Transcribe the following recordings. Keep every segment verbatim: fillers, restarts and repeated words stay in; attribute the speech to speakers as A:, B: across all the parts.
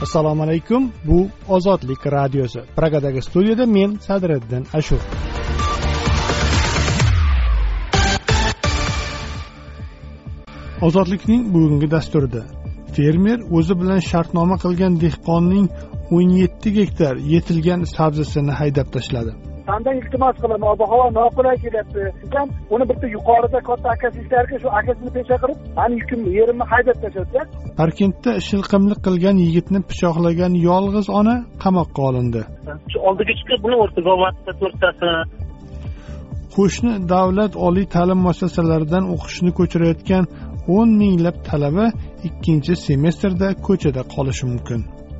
A: Assalomu alaykum. Bu Ozodlik radiosi. Pragadagi studiyada men Sadriddin Ashur. Ozodlikning bugungi dasturida fermer o'zi bilan shartnoma qilgan dehqonning o'n yetti gektar yetilgan sabzisini haydab tashladi.
B: Sandan iltimos qilaman, ob-havo noqulay kelyapti. Sizdan uni bitta yuqorida katta akasi ishlarga shu akasini pecha qilib, meni yukim yerimni haydab tashladi.
A: Parkentda shilqimlik qilgan yigitni pichoqlagan yolg'iz ona qamoqqa olindi.
C: Shu oldiga chiqib buni o'rtaga olmoqda to'rttasi.
A: Qo'shni davlat oliy ta'lim muassasalaridan o'qishni ko'chirayotgan o'n minglab talaba ikkinchi semestrda ko'chada qolishi mumkin.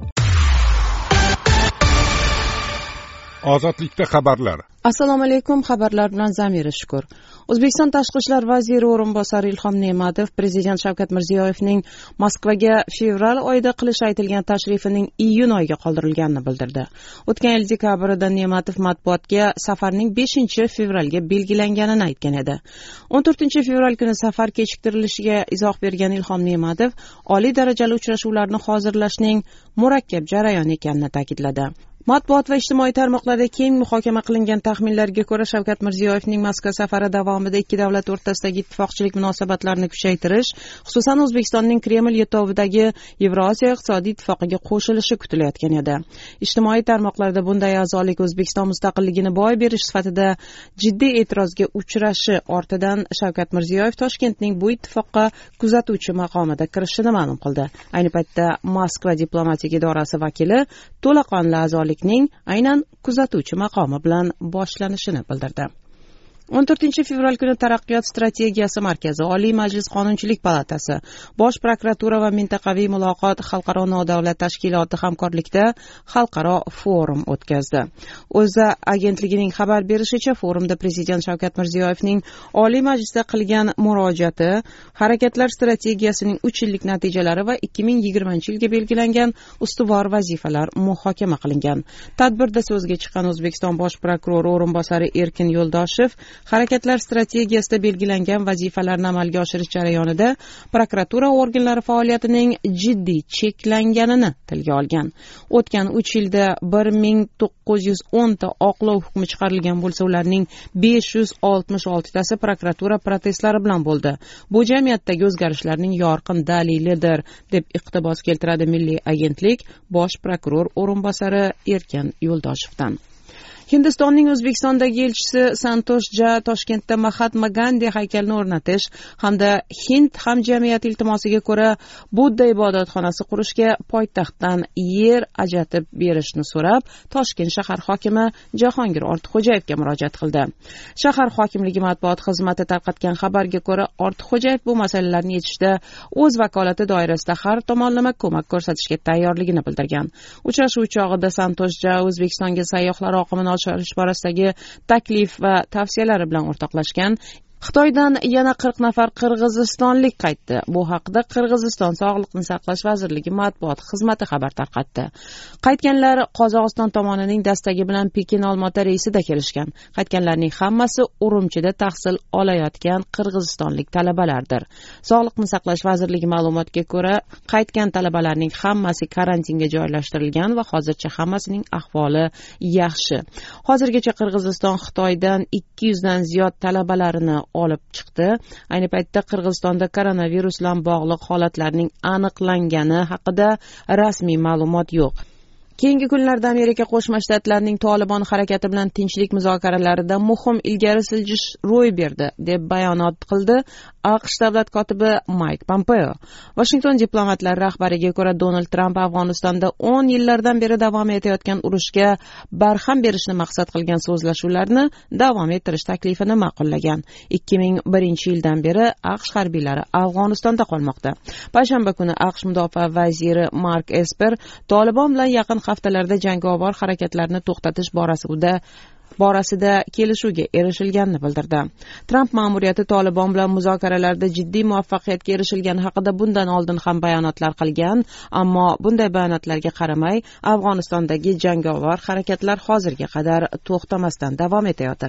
D: Ozodlikda xabarlar.
E: Assalomu alaykum, xabarlar bilan Zamira Shukur. O'zbekiston tashqi ishlar vaziri o'rinbosari Ilhom Ne'matov prezident Shavkat Mirziyoyevning Moskvaga fevral oyida qilish aytilgan tashrifining iyun oyiga qoldirilganini bildirdi. O'tgan yil dekabrda Ne'matov matbuotga safarning beshinchi fevralga belgilanganini aytgan edi. o'n to'rtinchi fevral kuni safar kechiktirilishiga izoh bergan Ilhom Ne'matov oliy darajali uchrashuvlarni hozirlashning murakkab jarayon ekanini ta'kidladi. Matbuot va ijtimoiy tarmoqlarda keng muhokama qilingan taxminlarga ko'ra Shavkat Mirziyoyevning Moskva safari davomida ikki davlat o'rtasidagi ittifoqchilik munosabatlarini kuchaytirish, xususan O'zbekistonning Kreml yetovidagi Yevrosiyo iqtisodiy ittifoqiga qo'shilishi kutilayotgan edi. Ijtimoiy tarmoqlarda bunday a'zolik O'zbekiston mustaqilligini boy berish sifatida jiddiy e'tirozga uchrashi ortidan Shavkat Mirziyoyev Toshkentning bu ittifoqqa kuzatuvchi maqomida kirishini ma'lum qildi. Ayni paytda Moskva diplomatik idorasi vakili to'laqonli a'zolik ning aynan kuzatuvchi maqomi bilan boshlanishini bildirdi. o'n to'rtinchi fevral kuni Taraqqiyot strategiyasi markazi, Oliy Majlis Qonunchilik palatasi, Bosh prokuratura va mintaqaviy muloqot xalqaro nodavlat tashkiloti hamkorlikda xalqaro forum o'tkazdi. O'zA agentligining xabar berishicha, forumda prezident Shavkat Mirziyoyevning Oliy Majlisda qilgan murojaati, harakatlar strategiyasining uch yillik natijalari va ikki ming yigirmanchi yilga belgilangan ustuvor vazifalar muhokama qilingan. Tadbirda so'zga chiqqan O'zbekiston bosh prokurori o'rinbosari Erkin Yo'ldoshev harakatlar strategiyasida belgilangan vazifalarni amalga oshirish jarayonida prokuratura organlari faoliyatining jiddiy cheklanganini tilga olgan. O'tgan uch yilda bir ming to'qqiz yuz o'n ta oqlov hukmi chiqarilgan bo'lsa, ularning besh yuz oltmish olti tasi prokuratura protestlari bilan bo'ldi. Bu jamiyatdagi o'zgarishlarning yorqin dalilidir, deb iqtibos keltiradi Milliy agentlik bosh prokuror o'rinbosari Erkin Yo'ldoshevdan. Hindistonning O'zbekistondagi elchisi Santosh Jha Toshkentda Mahatma Gandi haykalini o'rnatish hamda Hind hamjamiyati iltimosiga ko'ra Budda ibodatxonasi qurishga poytaxtdan yer ajratib berishni so'rab, Toshkent shahar hokimi Jahongir Ortiqxo'jayevga murojaat qildi. Shahar hokimligi matbuot xizmati tarqatgan xabarga ko'ra, Ortiqxo'jayev bu masalalarni yechishda o'z vakolati doirasida har tomonlama ko'mak ko'rsatishga tayyorligini bildirgan. Uchrashuv chog'ida Santosh Jha O'zbekistonga sayyohlar oqimini oshirish borasidagi taklif va tavsiyalari bilan o'rtoqlashgan. Xitoydan yana qirq nafar qirg'izistonlik qaytdi. Bu haqda Qirg'iziston Sog'liqni saqlash vazirligi matbuot xizmati xabar tarqatdi. Qaytganlar Qozog'iston tomonining dastagi bilan Pekin Olmaota reysida kelishgan. Qaytganlarning hammasi Urumchida tahsil olayotgan qirg'izistonlik talabalardir. Sog'liqni saqlash vazirligi ma'lumotiga ko'ra, qaytgan talabalarning hammasi karantinga joylashtirilgan va hozircha hammasining ahvoli yaxshi. Hozirgacha Qirg'iziston Xitoydan ikki yuz dan ziyod talabalarini olib chiqdi. Ayni paytda Qirg'izistonda koronavirus bilan bog'liq holatlarning aniqlangani haqida rasmiy ma'lumot yo'q. Keyingi kunlarda Amerika Qo'shma Shtatlarining Tolibon harakati bilan tinchlik muzokaralarida muhim ilgari siljish ro'y berdi, deb bayonot qildi AQSh davlat kotibi Mike Pompeo. Washington diplomatlari rahbariga ko'ra, Donald Tramp Afg'onistonda o'n yillardan beri davom etayotgan urushga barham berishni maqsad qilgan so'zlashuvlarni davom ettirish taklifini ma'qullagan. ikki ming birinchi yildan beri AQSh harbiylari Afg'onistonda qolmoqda. Payshanba kuni AQSh mudofaa vaziri Mark Esper Tolibon bilan yaqin haftalarda jangovar harakatlarni to'xtatish borasida borasida kelishuvga erishilganini bildirdi. Tramp ma'muriyati Tolibon bilan muzokaralarda jiddiy muvaffaqiyatga erishilgani haqida bundan oldin ham bayonotlar qilgan, ammo bunday bayonotlarga qaramay, Afg'onistondagi jangovar harakatlar hozirga qadar to'xtamasdan davom etayotir.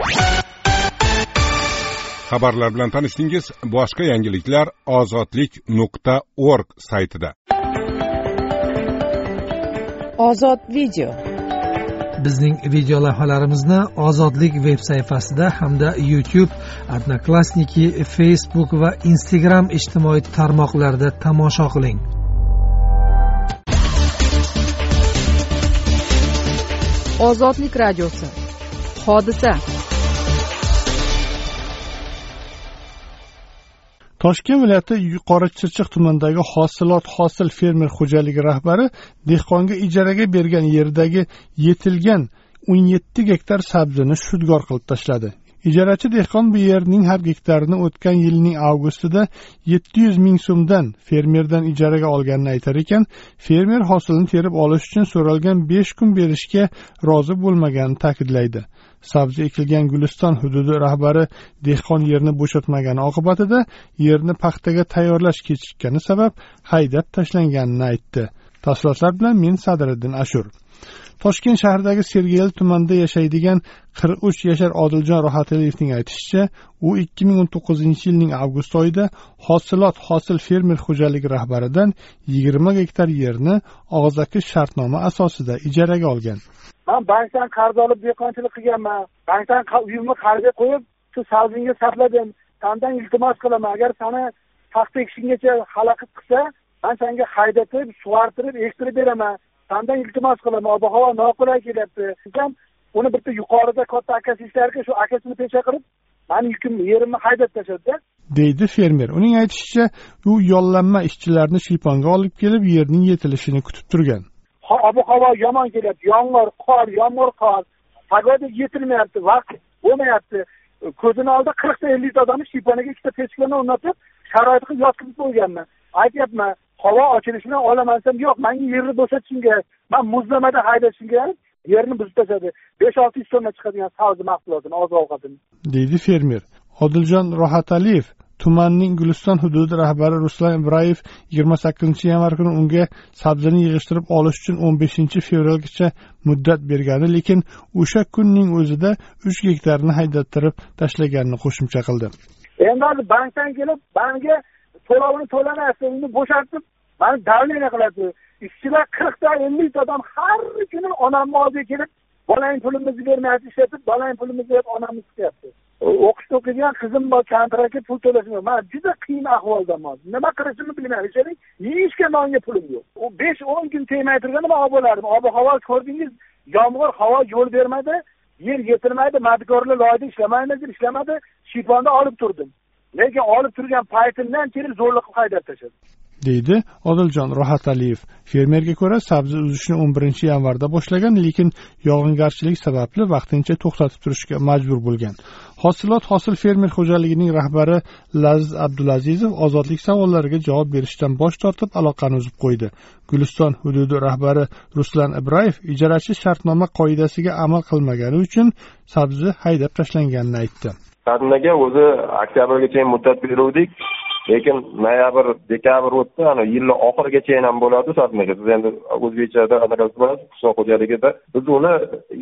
D: Xabarlar bilan tanishdingiz. Boshqa yangiliklar ozodlik nuqta org saytida.
E: Ozod video.
F: Bizning video lavhalarimizni Ozodlik veb sayfasida hamda YouTube, Odnoklassniki, Facebook va Instagram ijtimoiy tarmoqlarida tomosha qiling.
E: Ozodlik radiosi. Hodisa.
A: Toshkent viloyati Yuqori Chirchiq tumanidagi Hosilot hosil fermer xo'jaligi rahbari dehqonga ijaraga bergan yerdagi yetilgan o'n yetti gektar sabzini shudgor qilib tashladi. Ijarachi dehqon bu yerning har gektarini o'tgan yilning avgustida yetti yuz ming so'mdan fermerdan ijaraga olganini aytar ekan, fermer hosilni terib olish uchun so'ralgan besh kun berishga rozi bo'lmaganini ta'kidlaydi. Sabzi ekilgan Guliston hududi rahbari dehqon yerni bo'shatmagani oqibatida yerni paxtaga tayyorlash kechikkani sabab haydab tashlanganini aytdi. Tafsilotlar bilan men Sadriddin Ashur. Toshkent shahridagi Sergeli tumanida yashaydigan qirq uch yashar Odiljon Rohataliyevning aytishicha, u ikki ming o'n to'qqizinchi yilning avgust oyida Hosilot hosil fermer xo'jaligi rahbaridan yigirma gektar yerni og'zaki shartnoma asosida ijaraga olgan.
B: Men bankdan qarz olib dehqonchilik qilganman. Bankdan uyimni qarzga qo'yib, shu sabzingga sarfladim. Sendan iltimos qilaman, agar seni paxta ekishinggacha xalaqit qilsa, men senga haydatib, sug'ortirib, ektirib beraman. Sendan iltimos qilaman. Ob-havo noqulay kelyapti. Sizam uni bitta yuqorida katta akasi ishlarga shu akasini pecha qilib, meni yukimni, yerimni haydab tashladi,
A: deydi fermer. Uning aytishicha, u yollanma ishchilarni shiyponga olib kelib, yerning yetilishini kutib turgan.
B: Ob-havo yomon kelyapti. Yomg'ir, qor, yomg'ir, qor. Pagoda yetilmayapti, vaqt bo'lmayapti. Ko'zini oldida qirq ta ellik ta odamni shiyponaga ikkita pechkani o'rnatib, sharoitga yotqizib qo'yganman. Aytyapman, havo ochilishini olamansam, yo'q, menga yerni bo'shatishimga, men muzlamada haydashimga, yerni buzib tashladi. besh olti yuz so'mga chiqadigan sabzi mahsulotini, oziq-ovqatini,
A: deydi fermer. Odiljon Rohataliyev tumanning Guliston hududi rahbari Ruslan Ibrayev yigirma sakkizinchi yanvar kuni unga sabzini yig'ishtirib olish uchun o'n beshinchi fevralgacha muddat bergani, lekin o'sha kunning o'zida uch gektarni haydattirib tashlaganini qo'shimcha qildi.
B: Endi bankdan kelib, banka to'lovini to'lamayapti, uni bo'shatib, meni davleniya qiladi. Ishchilar qirq ta ellik ta odam har kuni onamni oldiga kelib, bolang pulimizni bermayapti, ishlatib, bolang pulimizni deb onamni chiqyapti. O'qishda o'qigan qizim bor, kontraktga pul to'lashim. Men juda qiyin ahvoldaman. Nima qilishimni bilmayman. Yeyishga nonga pulim yo'q. U besh o'n kun tegmay turganda men olib bo'lardim. Ob-havo ko'rdingiz, yomg'ir, havo yo'l bermadi, yer yetilmaydi, madkorlar loyida ishlamaydi, ishlamadi, shiyponda olib turdim. Lekin olib turgan paytimdan kelib zo'rliq qilib haydab tashladi,
A: deydi Odiljon Rohataliyev. Fermerga ko'ra, sabzi uzishni o'n birinchi yanvarda boshlagan, lekin yog'ingarchilik sababli vaqtincha to'xtatib turishga majbur bo'lgan. Hosilot hosil fermer xo'jaligining rahbari Laziz Abdulazizov ozodlik savollariga javob berishdan bosh tortib, aloqani uzib qo'ydi. Guliston hududi rahbari Ruslan Ibrayev ijarachi shartnoma qoidasiga amal qilmagani uchun sabzi haydab tashlanganini aytdi.
G: Qadimdaga o'zi oktyabrgacha muddat beruvdik, lekin noyabr, dekabr o'tdi, ana yilning oxirigacha ham bo'ladi sotmaga. Siz endi O'zbekchada qanaqa bo'ladi, qishloq xo'jaligida biz uni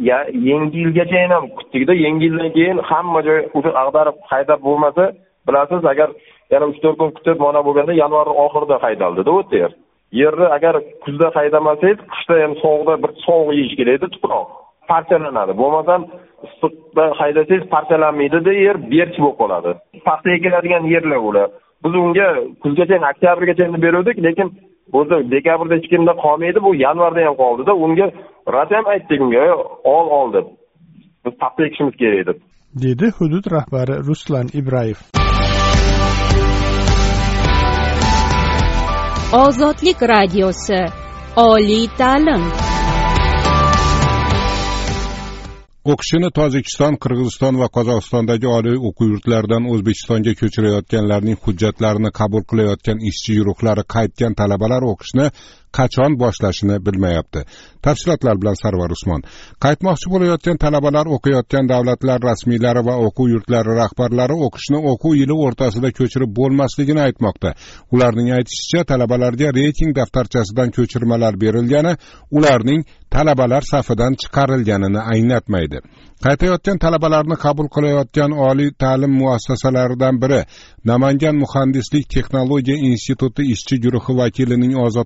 G: yangi yilgacha ham kutdik-da, yangi yildan keyin hamma joy o'zi ag'darib haydab bo'lmasa, bilasiz, agar yana uch to'rt kun kutib mana bo'lganda yanvar oxirida haydaldi-da o'tdi yer. Yerni agar kuzda haydamasangiz, qishda ham sovuqda bir sovuq yeyish kerakdi, tuproq parchalanadi. Bo'lmasam issiqda haydasangiz parchalanmaydi-da, yer berk bo'lib qoladi. Paxta ekiladigan yerlar ular. Biz unga kuzgacha, oktyabrgacha beruvdik, lekin o'zi dekabrda hech kimda qolmaydi, bu yanvarda ham qoldi-da. Unga rad ham aytdik unga, ol ol deb. Biz paxta ekishimiz kerak deb,
A: dedi hudud rahbari Ruslan Ibrayev.
H: Ozodlik radiosi. Oliy ta'lim.
D: O'qishini Tojikiston, Qirg'iziston va Qozog'istondagi oliy o'quv yurtlaridan O'zbekistonga ko'chirayotganlarning hujjatlarini qabul qilayotgan ishchi guruhlari qaytgan talabalar o'qishni qachon boshlashini bilmayapti. Tafsilotlar bilan Sarvar Usmon. Qaytmoqchi bo'layotgan talabalar o'qiyotgan davlatlar rasmiylari va o'quv yurtlari rahbarlari o'qishni o'quv yili o'rtasida ko'chirib bo'lmasligini aytmoqda. Ularning aytishicha, talabalarga reyting daftarchasidan ko'chirmalar berilgani, ularning talabalar safidan chiqarilganini anglatmaydi. Qaytayotgan talabalarni qabul qilayotgan oliy ta'lim muassasalaridan biri Namangan muhandislik texnologiya instituti ishchi guruhi vakilining Ozodlikka o'n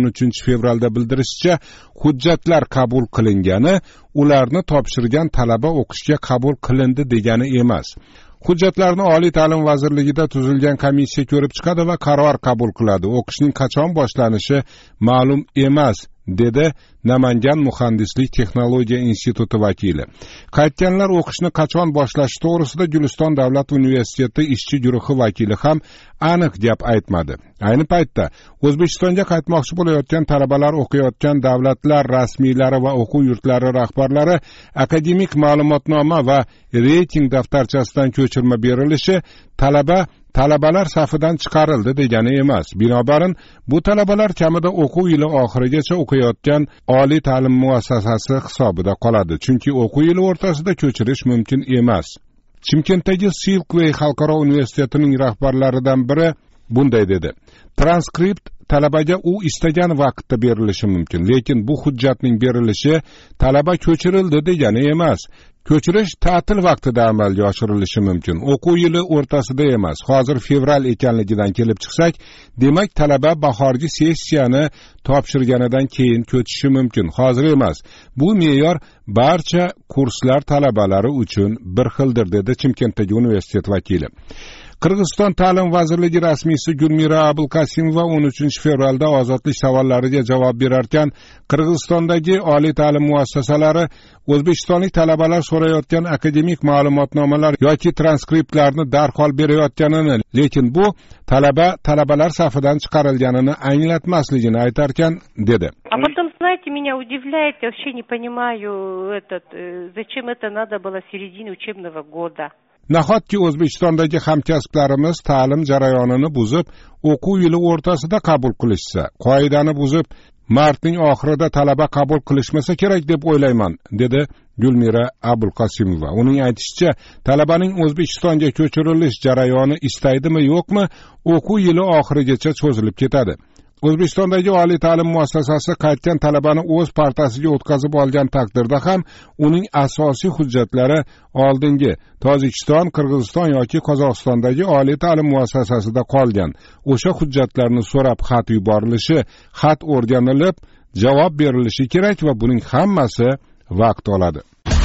D: uchinchi fevralda bildirishicha, hujjatlar qabul qilingani ularni topshirgan talaba o'qishga qabul qilindi degani emas. Hujjatlarni Oliy ta'lim vazirligida tuzilgan komissiya ko'rib chiqadi va qaror qabul qiladi. O'qishning qachon boshlanishi ma'lum emas, dedi Namangan muhandislik texnologiya instituti vakili. Qaytganlar o'qishni qachon boshlashi to'g'risida Guliston davlat universiteti ishchi guruhi vakili ham aniq gap aytmadi. Ayni paytda O'zbekistonga qaytmoqchi bo'layotgan talabalar o'qiyotgan davlatlar rasmiylari va o'quv yurtlari rahbarlari akademik ma'lumotnoma va reyting daftarchasidan ko'chirma berilishi talaba talabalar safidan chiqarildi degani emas. Binobarin, bu talabalar kamida o'quv yili oxirigacha o'qiyotgan oliy ta'lim muassasasi hisobida qoladi, chunki o'quv yili o'rtasida ko'chirish mumkin emas. Chimkentdagi Silkway xalqaro universitetining rahbarlaridan biri bunday dedi: Transkript talabaga u istagan vaqtda berilishi mumkin, lekin bu hujjatning berilishi talaba ko'chirildi degani emas. Ko'chirish ta'til vaqtida amalga oshirilishi mumkin, o'quv yili o'rtasida emas. Hozir fevral ekanligidan kelib chiqsak, demak talaba bahorgi sessiyani topshirganidan keyin ko'chishi mumkin, hozir emas. Bu me'yor barcha kurslar talabalari uchun bir xildir, dedi Chimkentdagi universitet vakili. Qirg'iziston ta'lim vazirligi rasmiysi Gulmira Abulqasimova o'n uchinchi fevralda ozodlik savollariga javob berarkan, Qirg'izistondagi oliy ta'lim muassasalari o'zbekistonlik talabalar so'rayotgan akademik ma'lumotnomalar yoki transkriptlarni darhol berayotganini, lekin bu talaba talabalar safidan chiqarilganini anglatmasligini aytarkan, dedi.
I: А потом, знаете, меня удивляет, я вообще не понимаю, этот, зачем это надо было в середине учебного года.
D: Nahotki O'zbekistondagi hamkasblarimiz ta'lim jarayonini buzib, o'quv yili o'rtasida qabul qilishsa, qoidani buzib, martning oxirida talaba qabul qilishmasa kerak deb o'ylayman, dedi Gulmira Abulqasimova. Uning aytishicha, talabaning O'zbekistonga ko'chirilish jarayoni istaydimi yo'qmi, o'quv yili oxirigacha cho'zilib ketadi. O'zbekistondagi oliy ta'lim muassasasi qaytgan talabani o'z partasiga o'tkazib olgan taqdirda ham uning asosiy hujjatlari oldingi Tojikiston, Qirg'iziston yoki Qozog'istondagi oliy ta'lim muassasasida qolgan. O'sha hujjatlarni so'rab xat yuborilishi, xat o'rganilib, javob berilishi kerak va buning hammasi vaqt oladi.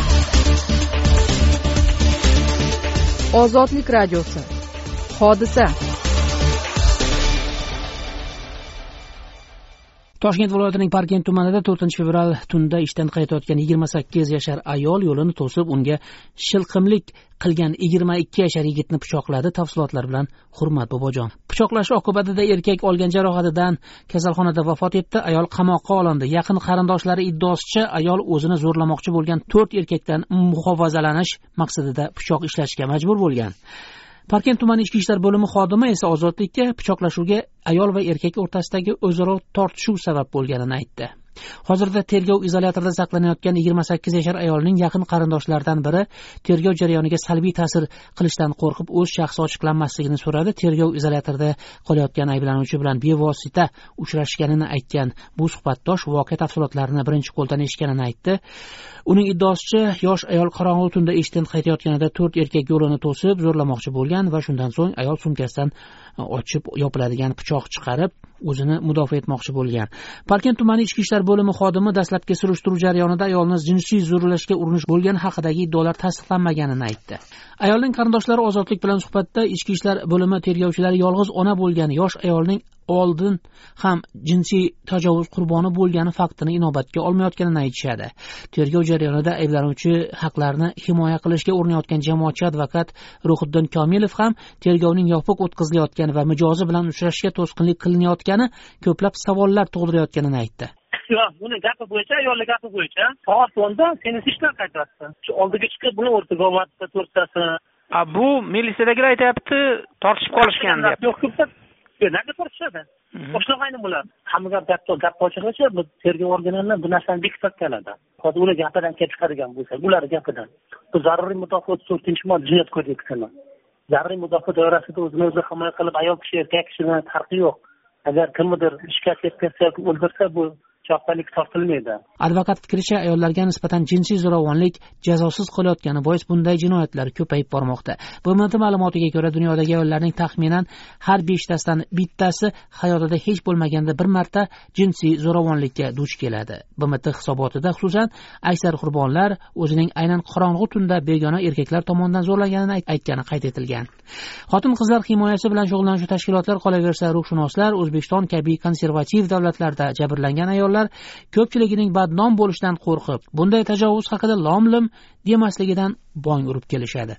H: Ozodlik radiosi. Hodisa.
J: Toshkent viloyatining Parkent tumanida to'rtinchi fevral tunda ishdan qaytayotgan yigirma sakkiz yashar ayol yo'lini to'sib, unga shilqimlik qilgan yigirma ikki yashar yigitni pichoqladi. Tafsilotlar bilan Hurmat Bobojon. Pichoqlash oqibatida erkak olgan jarohatidan kasalxonada vafot etdi. Ayol qamoqqa olindi. Yaqin qarindoshlari iddaosicha, ayol o'zini zo'rlamoqchi bo'lgan to'rt erkakdan muhofazalanish maqsadida pichoq ishlashga majbur bo'lgan. Parkent tumani ichki ishlar bo'limi xodimi esa ozodlikka pichoqlashuvga ayol va erkak o'rtasidagi o'zaro tortishuv sabab bo'lganini aytdi. Hozirda tergov izolyatorida saqlanayotgan yigirma sakkiz yashar ayolning yaqin qarindoshlaridan biri tergov jarayoniga salbiy ta'sir qilishdan qo'rqib o'z shaxsi ochiqlanmasligini so'radi. Tergov izolyatorida qolayotgan ayblanuvchi bilan bevosita uchrashganini aytgan bu suhbatdosh voqea tafsilotlarini birinchi qo'ldan eshitganini aytdi. Uning iddaosicha, yosh ayol qorong'u tunda ishdan qaytayotganida to'rt erkak yo'lini to'sib zo'rlamoqchi bo'lgan va shundan so'ng ayol sumkasidan ochib yopiladigan pichoq chiqarib o'zini mudofaa etmoqchi bo'lgan. Parkent tumani ichki ishlar bo'limi xodimi dastlabki surishtiruv jarayonida ayolni jinsiy zo'rlashga urinish bo'lgan haqidagi iddaolar tasdiqlanmaganini aytdi. Ayolning qarindoshlari Ozodlik bilan suhbatda ichki ishlar bo'limi tergovchilari yolg'iz ona bo'lgan yosh ayolning oldin ham jinsiy tajovuz qurboni bo'lgani faktini inobatga olmayotganini aytishadi. Tergov jarayonida ayblanuvchi haqlarini himoya qilishga urinayotgan jamoatchi advokat Ruhiddin Komilov ham tergovning yopiq o'tkazilayotgani va mijozi bilan uchrashishga to'sqinlik qilinayotgani ko'plab savollar tug'dirayotganini aytdi.
C: Yo'q, buni gapi bo'yicha, ayolning gapi bo'yicha soat o'nda seni ishdan qaytaryapti. Shu oldiga chiqib buni o'rtaga olmadi to'rttasi.
K: A bu militsiyadagilar aytayapti, tortishib qolishgan deyapti.
C: Yo'q, ko'p nega tortishadi? Boshlamag'ayni bular. Hamma gap gap ochiqlicha bu tergov organlari bu narsani bekitib keladi. Hozir ular gapidan kelib chiqargan bo'lsa, ular gapidan. Bu zaruriy mudofaa to'rtinchi modda jinoyat kodeksida. Zaruriy mudofaa doirasida o'zini o'zi himoya qilib ayol kishi erkak kishidan farqi yo'q. Agar kimnidir shikast yetkazsa yoki o'ldirsa, bu javobgarlik tortilmaydi.
J: Advokat fikricha, ayollarga nisbatan jinsiy zo'ravonlik jazosiz qolayotgani bois bunday jinoyatlar ko'payib bormoqda. B M T ma'lumotiga ko'ra, dunyodagi ayollarning taxminan har beshtasidan bittasi hayotida hech bo'lmaganda bir marta jinsiy zo'ravonlikka duch keladi. B M T hisobotida xususan aksar qurbonlar o'zining aynan qorong'u tunda begona erkaklar tomonidan zo'rlanganini aytgani qayd etilgan. Xotin-qizlar himoyasi bilan shug'ullanuvchi tashkilotlar, qolaversa ruhshunoslar, O'zbekiston kabi konservativ davlatlarda jabrlangan ayollar ko'pchiligining badnom bo'lishidan qo'rqib, bunday tajovuz haqida lom-lim demasligidan bong urib kelishadi.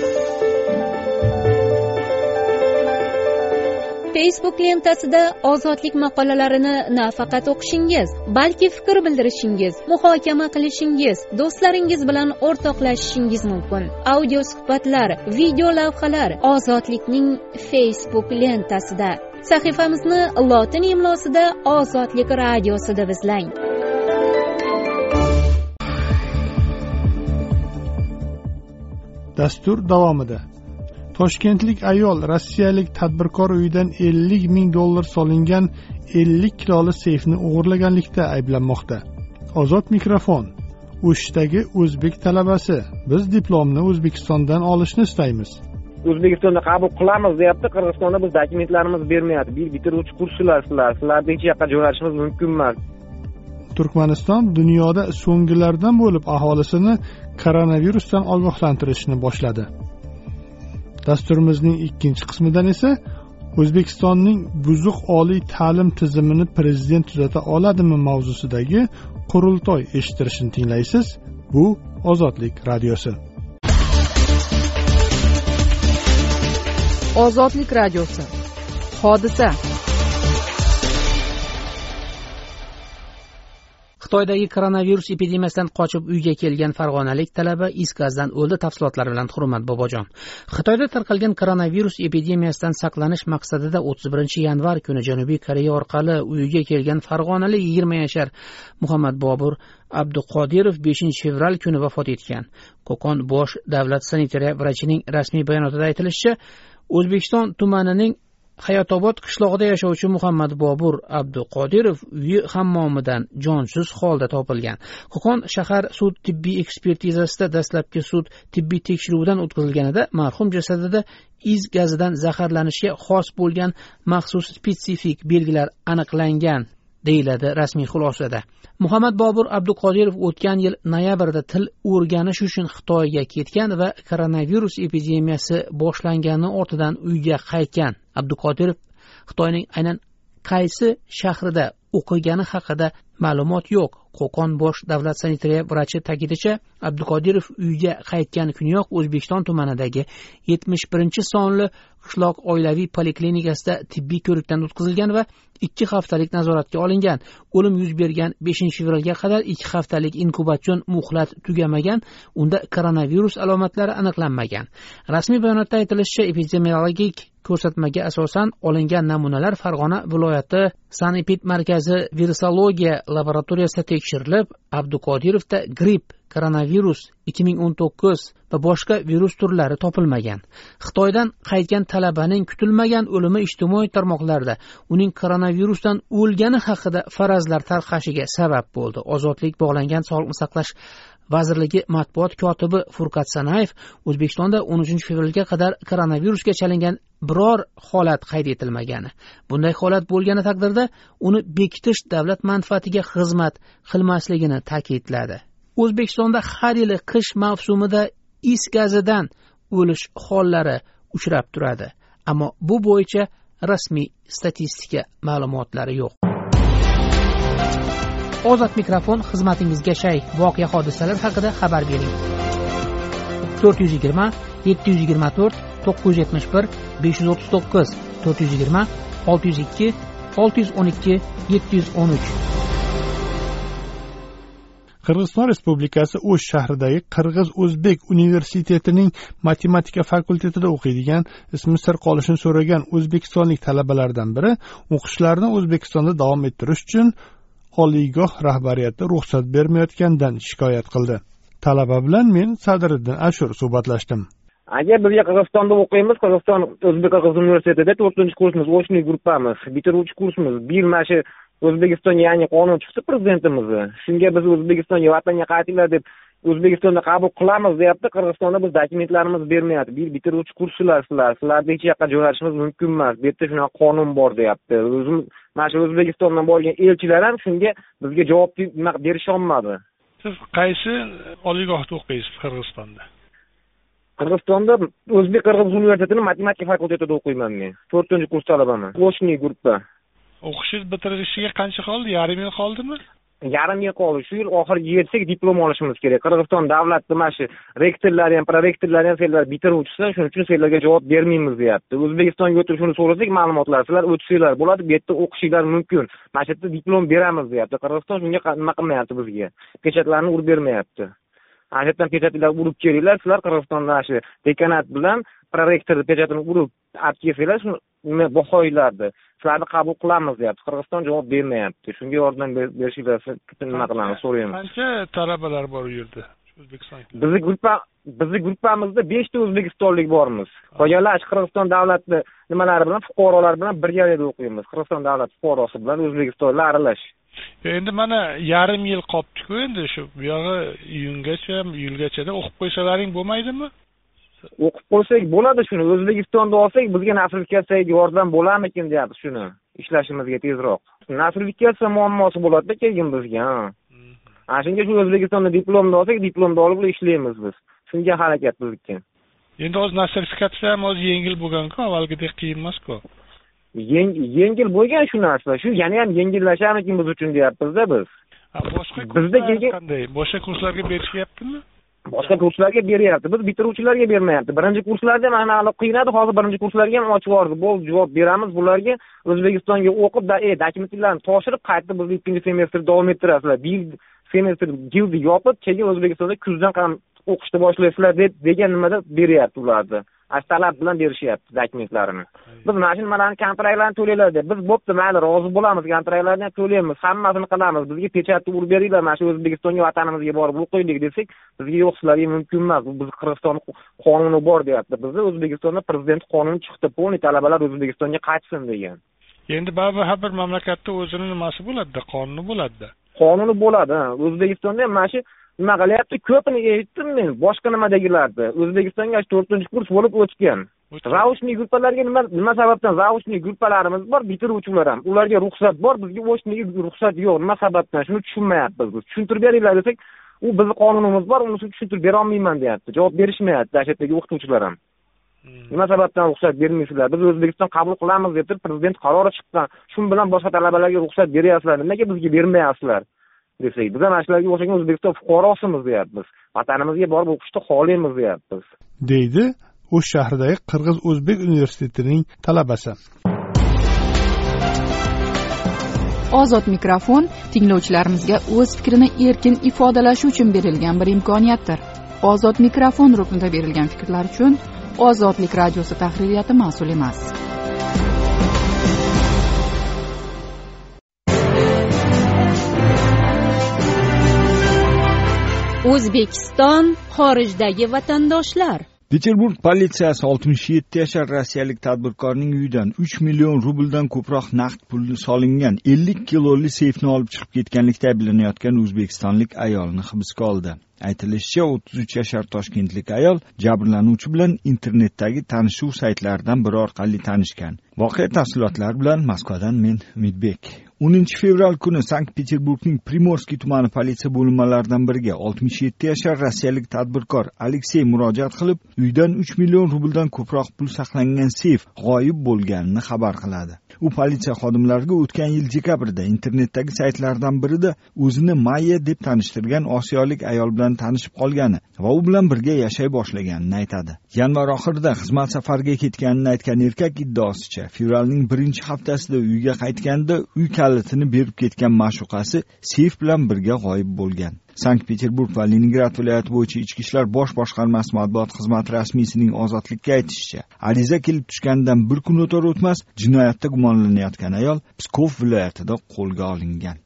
L: Facebook lentasida ozodlik maqolalarini nafaqat o'qishingiz, balki fikr bildirishingiz, muhokama qilishingiz, do'stlaringiz bilan o'rtoqlashishingiz mumkin. Audio suhbatlar, video lavhalar Ozodlikning Facebook lentasida. Sahifamizni lotin imlosida Ozodlik radiosi deb izlang.
A: Dastur davomida Toshkentlik ayol rossiyalik tadbirkor uyidan ellik ming dollar solingan ellik kiloli seyfni o'g'irlaganlikda ayblanmoqda. Ozod mikrofon. O'shdagi o'zbek talabasi: biz diplomni O'zbekistondan olishni istaymiz.
M: O'zbekistonda qabul qilamiz deyapti, Qirg'izistonda biz dokumentlarimiz bermayapti. Bir bitiruvchi kurslar sizlar, sizlarni hech yoqqa jo'natishimiz mumkin emas.
A: Turkmaniston dunyoda so'nggilardan bo'lib aholisini koronavirusdan ogohlantirishni boshladi. Dasturimizning ikkinchi qismidan esa O'zbekistonning buzuq oliy ta'lim tizimini prezident tuzata oladimi mavzusidagi qurultoy eshittirishni tinglaysiz. Bu Ozodlik radiosi.
H: Ozodlik radiosi. Hodisa.
J: Xitoydagi koronavirus epidemiyasidan qochib uyga kelgan farg'onalik talaba is gazdan o'ldi. Tafsilotlar bilan Hurmat Bobojon. Xitoyda tarqalgan koronavirus epidemiyasidan saqlanish maqsadida o'ttiz birinchi yanvar kuni Janubiy Koreya orqali uyiga kelgan farg'onalik yigirma yashar Muhammad Bobur Abduqodirov beshinchi fevral kuni vafot etgan. Qo'qon bosh davlat sanitariya vrachining rasmiy bayonotida aytilishicha, O'zbekiston tumanining Hayotobod qishlog'ida yashovchi Muhammad Bobur Abduqodirov uyi hammomidan jonsiz holda topilgan. Qo'qon shahar sud tibbiy ekspertizasida dastlabki sud tibbiy tekshiruvidan o'tkazilganida marhum jasadida is gazidan zaharlanishga xos bo'lgan maxsus spetsifik belgilar aniqlangan, deyiladi rasmiy xulosada. Muhammad Bobur Abduqodirov o'tgan yil noyabrda til o'rganish uchun Xitoyga ketgan va koronavirus epidemiyasi boshlanganining ortidan uyga qaytgan. Abduqodirov Xitoyning aynan qaysi shahrida o'qigani haqida ma'lumot yo'q. Qo'qon bosh davlat sanitariya vrachi ta'kidlashicha, Abduqodirov uyga qaytgan kuniyoq O'zbekiston tumanidagi yetmish birinchi sonli qishloq oilaviy poliklinikasida tibbiy ko'rikdan o'tkazilgan va ikki haftalik nazoratga olingan. O'lim yuz bergan beshinchi fevralga qadar ikki haftalik inkubatsion muhlat tugamagan, unda koronavirus alomatlari aniqlanmagan. Rasmiy bayonotda aytilishicha, epidemiologik ko'rsatmaga asosan olingan namunalar Farg'ona viloyati Sanepid markazi virusologiya laboratoriyasida tekshirilib, Abduqodirovda gripp, koronavirus, ikki ming o'n to'qqiz va boshqa virus turlari topilmagan. Xitoydan qaytgan talabaning kutilmagan o'limi ijtimoiy tarmoqlarda uning koronavirusdan o'lgani haqida farazlar tarqashiga sabab bo'ldi. Ozodlik bog'langan Sog'liqni saqlash vazirligi matbuot kotibi Furqat Sanayev O'zbekistonda o'n uchinchi fevralga qadar koronavirusga chalingan biror holat qayd etilmagani, bunday holat bo'lgani taqdirda uni bekitish davlat manfaatiga xizmat qilmasligini ta'kidladi. O'zbekistonda har yili qish mavsumida is gazidan o'lish hollari uchrab turadi, ammo bu bo'yicha rasmiy statistika ma'lumotlari yo'q. Ozod mikrofon xizmatingizga shay. Voqea hodisalar haqida xabar bering. to'rt yuz yigirma yetti yuz yigirma to'rt to'qqiz yuz yetmish bir besh yuz o'ttiz to'qqiz to'rt yuz yigirma olti yuz ikki olti yuz o'n ikki yetti yuz o'n uch.
A: Qirg'iziston Respublikasi O'sh shahridagi Qirg'iz-O'zbek universitetining matematika fakultetida o'qiydigan, ismi sir qolishini so'ragan o'zbekistonlik talabalardan biri o'qishlarini O'zbekistonda davom ettirish uchun oliygoh rahbariyati ruxsat bermayotganidan shikoyat qildi. Talaba bilan men Sadriddin Ashur suhbatlashdim.
M: Agar biz Qirg'izistonda o'qiymiz, Qirg'iziston O'zbek Qirg'iz universitetida to'rtinchi kursimiz, o'shni gruppamiz, bitiruvchi kursimiz. Bir mana shu O'zbekistonga yangi qonun chiqdi prezidentimizni. Shunga biz O'zbekistonga vatanga qaytinglar deb O'zbekistonda qabul qilamiz deyapti. Qirg'izistonda biz dokumentlarimizni bermayapti. Bir bitiruvchi kurslar sizlar, sizlarni hech yoqqa jo'natishimiz mumkin emas. Bu yerda shunaqa qonun bor deyapti. O'zim mana shu O'zbekistondan bo'lgan elchilar ham shunga bizga javob berisha olmadi.
A: Siz qaysi oliygohda o'qiysiz Qirg'izistonda?
M: Qirg'izistonda O'zbek Qirg'iz universitetining matematika fakultetida o'qiyman men. to'rtinchi kurs talabaman. Qo'shni guruhda.
A: O'qishingiz bitirishiga qancha qoldi? Yarim yil qoldimi?
M: Yarim yil qoldi. Shu yil oxiriga yetsak diplom olishimiz kerak. Qirg'iziston davlati mana shu rektorlari ham, prorektorlari ham sizlar bitiruvchisi, shuning uchun sizlarga javob bermaymiz deyapti. O'zbekistonga o'tib shuni so'rasak ma'lumotlar sizlar o'tsanglar bo'ladi, bu yerda o'qishinglar mumkin. Mana shu yerda diplom beramiz deyapti. Qirg'iziston shunga nima qilmayapti bizga. Pechatlarni urib bermayapti. Ana yerdan pechatlar urib kelinglar, sizlar Qirg'izistonda shu dekanat bilan prorektor pechatini urib olib kelsanglar, shuni nima bahoylardi. Sizlarni qabul qilamiz deyapti. Qirg'iziston javob bermayapti. Shunga yordam berishinglarni nima qilamiz so'raymiz.
A: Qancha talabalar bor u yerda? O'zbekistonda.
M: Bizning gruppa bizning gruppamizda besh ta o'zbekistonlik bormiz. Qolganlar Qirg'iziston davlati nimalari bilan fuqarolar bilan birgalikda o'qiymiz. Qirg'iziston davlati fuqarosi bilan o'zbekistonlik aralash.
A: Endi mana yarim yil qolibdi-ku endi shu buyog'i iyungacha, iyulgachada o'qib qo'ysalaring bo'lmaydimi?
M: O'qib qo'ysak bo'ladi shuni. O'zbekistonda olsak bizga nostrifikatsiyaga yordam bo'larmikin deyapti shuni. Ishlashimizga tezroq. Nostrifikatsiya muammosi bo'ladi-da keyin bizga. Ana shunga shu O'zbekistonda diplomni olsak, diplomni olib ishlaymiz biz. Shunga harakat bizga.
A: Endi o'z nostrifikatsiya ham o'z yengil bo'lgan-ku, avvalgidek qiyin emas-ku.
M: Yengil bo'lgan shu narsa. Shu yana ham yengillasharmikin biz uchun deyapmiz-da biz.
A: Boshqa kurslar qanday? Boshqa kurslarga berishyaptimi?
M: Boshqa kurslarga beryapti. Biz bitiruvchilarga bermayapti. Birinchi kurslarda mana hali qiynadi, hozir birinchi kurslarga ham ochib yubordi. Bo'ldi, javob beramiz bularga. O'zbekistonga o'qib, da, e, dokumentlarni topshirib, qaytib bizni ikkinchi semestr davom ettirasizlar. Bir semestr gildi yopib, keyin O'zbekistonda kuzdan ham o'qishni boshlaysizlar deb degan nimada beryapti ularni. Talab bilan berishyapti dokumentlarini. Biz mana shu nimalarni kontraktlarni to'laylar deb. Biz bo'pti, mayli, rozi bo'lamiz, kontraktlarni to'laymiz, hammasini qilamiz. Bizga pechatni urib beringlar, mana shu O'zbekistonga vatanimizga borib o'qiylik desak, bizga yo'q, sizlarga mumkin emas. Bu biz Qirg'iziston qonuni bor deyapti. Bizda O'zbekistonda prezident qonuni chiqdi, poni talabalar O'zbekistonga qaytsin degan.
A: Endi baribir har bir mamlakatda o'zining nimasi bo'ladi-da, qonuni bo'ladi-da.
M: Qonuni bo'ladi. O'zbekistonda ham mana shu nima qilyapti? Ko'pini eshitdim men, boshqa nimadagilarni. O'zbekistonga to'rtinchi kurs bo'lib o'tgan. Raushniy gruppalarga nima nima sababdan raushniy gruppalarimiz bor, bitiruvchilar ham. Ularga ruxsat bor, bizga o'shniy ruxsat yo'q. Nima sababdan? Shuni tushunmayapmiz biz. Tushuntirib beringlar desak, u bizning qonunimiz bor, uni tushuntirib bera olmayman deyapti. Javob berishmayapti dashatdagi o'qituvchilar ham. Nima sababdan ruxsat bermaysizlar? Biz O'zbekiston qabul qilamiz deb prezident qarori chiqqan. Shu bilan boshqa talabalarga ruxsat beryapsizlar. Nimaga bizga bermayapsizlar? Desak, biz ham ashlarga o'xshagan O'zbekiston fuqarosimiz deyapmiz. Vatanimizga borib o'qishni xohlaymiz deyapmiz.
A: Deydi O'sh shahridagi Qirg'iz O'zbek universitetining talabasi.
H: Ozod mikrofon tinglovchilarimizga o'z fikrini erkin ifodalashi uchun berilgan bir imkoniyatdir. Ozod mikrofon ruknida berilgan fikrlar uchun Ozodlik radiosi tahririyati mas'ul emas.
L: O'zbekiston xorijdagi vatandoshlar.
N: Peterburg politsiyasi oltmish yetti yashar rossiyalik tadbirkorning uyidan uch million rubldan ko'proq naqd pulni solingan ellik kiloli seyfni olib chiqib ketganlikda ayblanayotgan o'zbekistonlik ayolni hibsga oldi. Aytilishicha, o'ttiz uch yashar toshkentlik ayol jabrlanuvchi bilan internetdagi tanishuv saytlaridan biri orqali tanishgan. Voqea tafsilotlari bilan Moskvadan men Umidbek. o'ninchi fevral kuni Sankt-Peterburgning Primorskiy tumani politsiya bo'linmalaridan biriga oltmish yetti yashar rossiyalik tadbirkor Aleksey murojaat qilib, uydan uch million rubldan ko'proq pul saqlangan seyf g'oyib bo'lganini xabar qiladi. U politsiya xodimlariga o'tgan yil dekabrda internetdagi saytlardan birida o'zini Maya deb tanishtirgan osiyolik ayol bilan tanishib qolgani va u bilan birga yashay boshlaganini aytadi. Yanvar oxirida xizmat safariga ketganini aytgan erkak iddaosicha, fevralning birinchi haftasida uyga qaytganda uy kalitini berib ketgan ma'shuqasi seyf bilan birga g'oyib bo'lgan. Sankt-Peterburg va Leningrad viloyati bo'yicha Ichki ishlar bosh boshqarmasi matbuot xizmati rasmiysining Ozodlikka aytishicha, ariza kelib tushganidan bir kun o'tar o'tmas jinoyatda gumonlanayotgan ayol Pskov viloyatida qo'lga olingan.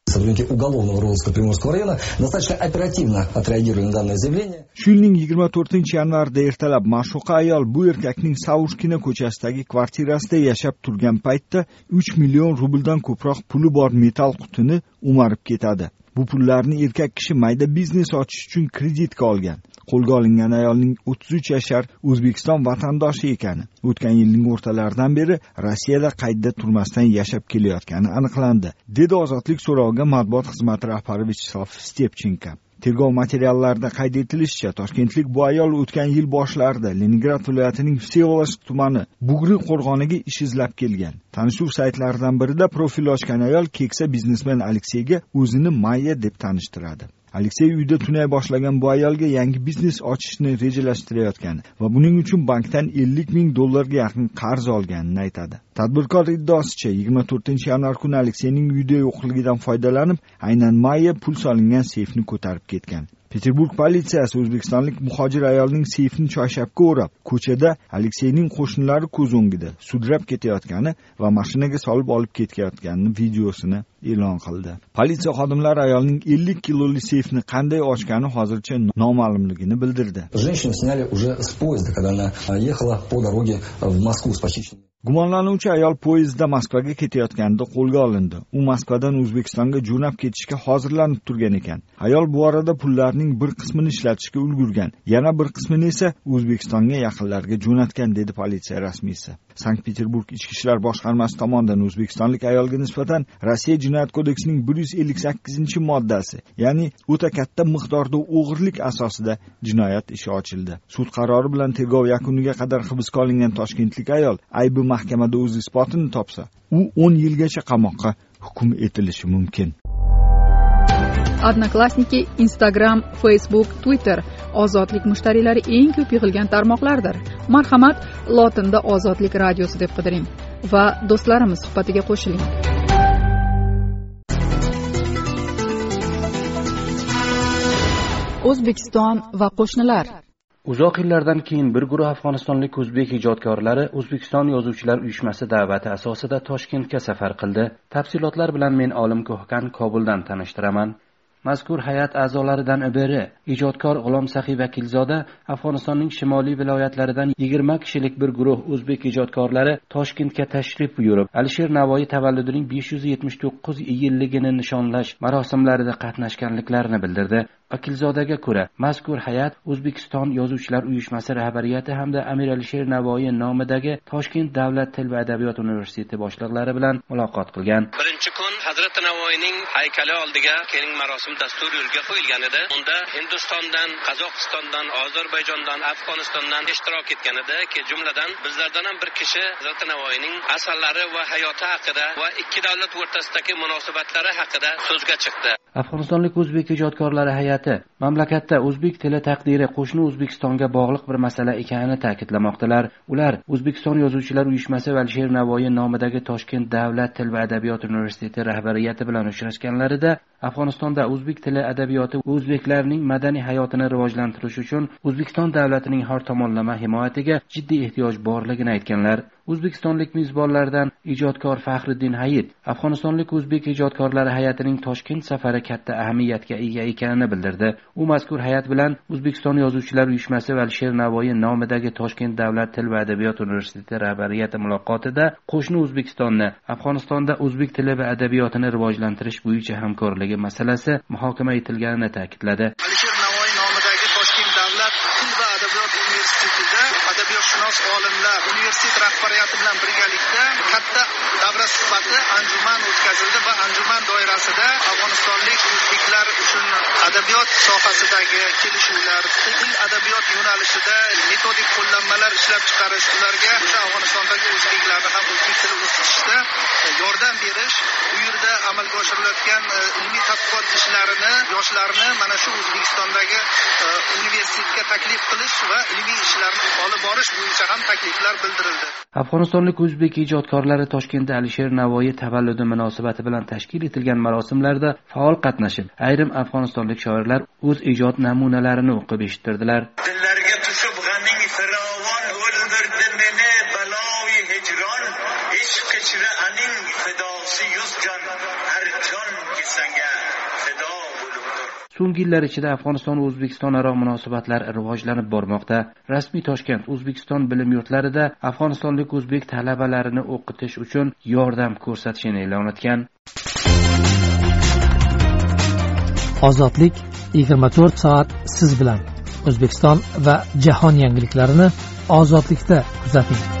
O: Сотрудники уголовного розыска Приморского района достаточно оперативно отреагировали на данное заявление.
N: Shu yilning yigirma to'rtinchi yanvarda ertalab Ma'shuqa ayol bu erkakning Savushkina ko'chasidagi kvartirasida yashab turgan paytda uch million rubldan ko'proq puli bor metall qutini o'marib ketadi. Bu pullarni erkak kishi mayda biznes ochish uchun kreditga olgan. Qo'lga olingan ayolning o'ttiz uch yashar O'zbekiston vatandoshi ekani, o'tgan yilning o'rtalaridan beri Rossiyada qaydda turmasdan yashab kelayotgani aniqlandi, dedi Ozodlik so'roviga matbuot xizmati rahbari Vyacheslav Stepchenko. Tergov materiallarida qayd etilishicha, toshkentlik bu ayol o'tgan yil boshlarida Leningrad viloyatining Vsevolozhsk tumani Bugri qo'rg'oniga ish izlab kelgan. Tanishuv saytlaridan birida profil ochgan ayol keksa biznesmen Alekseyga o'zini Maya deb tanishtiradi. Aleksey uyda tunay boshlagan bu ayolga yangi biznes ochishni rejalashtirayotgani va buning uchun bankdan ellik ming dollarga yaqin qarz olganini aytadi. Tadbirkor iddaosicha yigirma to'rtinchi yanvar kuni Alekseyning uyda yo'qligidan foydalanib, aynan Maya pul solingan seyfni ko'tarib ketgan. Peterburg politsiyasi o'zbekistonlik muhojir ayolning seyfini choyshabga o'rab, ko'chada Alekseyning qo'shnilari ko'z o'ngida sudrab ketayotgani va mashinaga solib olib ketayotganini videosini e'lon qildi. Politsiya xodimlari ayolning ellik kiloli seyfni qanday ochgani hozircha noma'lumligini bildirdi.
O: Женщину сняли уже с поезда, когда она ехала по дороге в Москву с похищенными.
N: Gumonlanuvchi ayol poyezdda Moskvaga ketayotganida qo'lga olindi. U Moskvadan O'zbekistonga jo'nab ketishga hozirlanib turgan ekan. Ayol bu orada pullarning bir qismini ishlatishga ulgurgan, yana bir qismini esa O'zbekistonga yaqinlarga jo'natgan, dedi politsiya rasmiysi. Sankt-Peterburg ichki ishlar boshqarmasi tomonidan o'zbekistonlik ayolga nisbatan Rossiya jinoyat kodeksining bir yuz ellik sakkizinchi moddasi, ya'ni o'ta katta miqdorda o'g'irlik asosida jinoyat ishi ochildi. Sud qarori bilan tergov yakuniga qadar hibsga olingan toshkentlik ayol aybi mahkamada o'z isbotini topsa, u o'n yilgacha qamoqqa hukm etilishi mumkin.
H: Odnoklassniki, Instagram, Facebook, Twitter ozodlik mushtariylari eng ko'p yig'ilgan tarmoqlardir. Marhamat, lotinda Ozodlik radiosi deb qidiring va do'stlarimiz suhbatiga qo'shiling. O'zbekiston va qo'shnilar.
P: Uzoq yillardan keyin bir guruh afg'onistonlik o'zbek ijodkorlari O'zbekiston Yozuvchilar uyushmasi da'vati asosida Toshkentga safar qildi. Tafsilotlar bilan men Olim Ko'hkan Kobuldan tanishtiraman. Mazkur hay'at a'zolaridan biri ijodkor G'ulom Saxiy Vakilzoda Afg'onistonning shimoliy viloyatlaridan yigirma kishilik bir guruh o'zbek ijodkorlari Toshkentga tashrif buyurib, Alisher Navoiy tavalludining besh yuz yetmish to'qqiz yilligini nishonlash marosimlarida qatnashganliklarini bildirdi. Vakilzodaga ko'ra, mazkur hay'at O'zbekiston Yozuvchilar uyushmasi rahbariyati hamda Amir Alisher Navoiy nomidagi Toshkent davlat til va adabiyot universiteti boshliqlari bilan muloqot qilgan.
Q: Birinchi kun Hazrat Navoiyning haykali oldiga keling marosim dastur yo'lga qo'yilgan edi. Unda Hindistondan, Qozog'istondan, Ozarbayjondan, Afg'onistondan ishtirok etgan edi, ki jumladan bizlardan ham bir kishi Hazrat Navoiyning asarlari va hayoti haqida va ikki davlat o'rtasidagi munosabatlari haqida so'zga chiqdi.
P: Afg'onistonlik o'zbek ijodkorlari hay'ati mamlakatda o'zbek tili taqdiri qo'shni O'zbekistonga bog'liq bir masala ekanini ta'kidlamoqdalar. Ular O'zbekiston Yozuvchilar uyushmasi va Alisher Navoiy nomidagi Toshkent davlat til va adabiyot universiteti rahbariyati bilan uchrashganlarida Afg'onistonda o'zbek tili adabiyoti o'zbeklarning madaniy hayotini rivojlantirish uchun O'zbekiston davlatining har tomonlama himoyatiga jiddiy ehtiyoj borligini aytganlar. O'zbekistonlik mezbonlardan ijodkor Faxriddin Hayit Afg'onistonlik o'zbek ijodkorlari hay'atining Toshkent safari katta ahamiyatga ega ekanini bildirdi. U mazkur hay'at bilan O'zbekiston Yozuvchilar uyushmasi va Alisher Navoiy nomidagi Toshkent davlat til va adabiyot universiteti rahbariyati muloqotida qo'shni O'zbekistonni Afg'onistonda o'zbek tili va adabiyotini rivojlantirish bo'yicha hamkorligi masalasi muhokama etilganini ta'kidladi.
R: Alisher Navoiy nomidagi Toshkent davlat til va adabiyot universitetida adabiyotshunos olimlar universitet rahbariyati bilan birgalikda katta davra suhbati anjuman o'tkazildi va anjuman doirasida afg'onistonlik o'zbeklar uchun adabiyot sohasidagi kelishuvlar, til adabiyot yo'nalishida metodik qo'llanmalar ishlab chiqarish, ularga o'sha Afg'onistondagi o'zbeklarni ham o'zbek tili o'rgatishda yordam berish, u yerda amalga oshirilayotgan ilmiy tadqiqot ishlarini yoshlarni mana shu O'zbekistondagi universitetga taklif qilish va ilmiy ishlarni olib borish bo'yicha ham takliflar bildirildi.
P: Afg'onistonlik o'zbek ijodkorlari Toshkentda Alisher Navoiy tavalludi munosabati bilan tashkil etilgan marosimlarda faol qatnashib, ayrim afg'onistonlik shoirlar o'z ijod namunalarini o'qib eshittirdilar.
S: Dillarga tushib g'aming firovon o'ldirdi meni baloyi hijron, ishq ichra aning fidosi yuz jon, har jon kesanga fido bo'libdir.
P: So'nggi yillar ichida Afg'oniston va O'zbekiston aro munosabatlar rivojlanib bormoqda. Rasmiy Toshkent O'zbekiston bilim yurtlarida afg'onistonlik o'zbek talabalarini o'qitish uchun yordam ko'rsatishini e'lon etgan.
F: Ozodlik yigirma to'rt soat siz bilan. O'zbekiston va jahon yangiliklarini ozodlikda kuzating.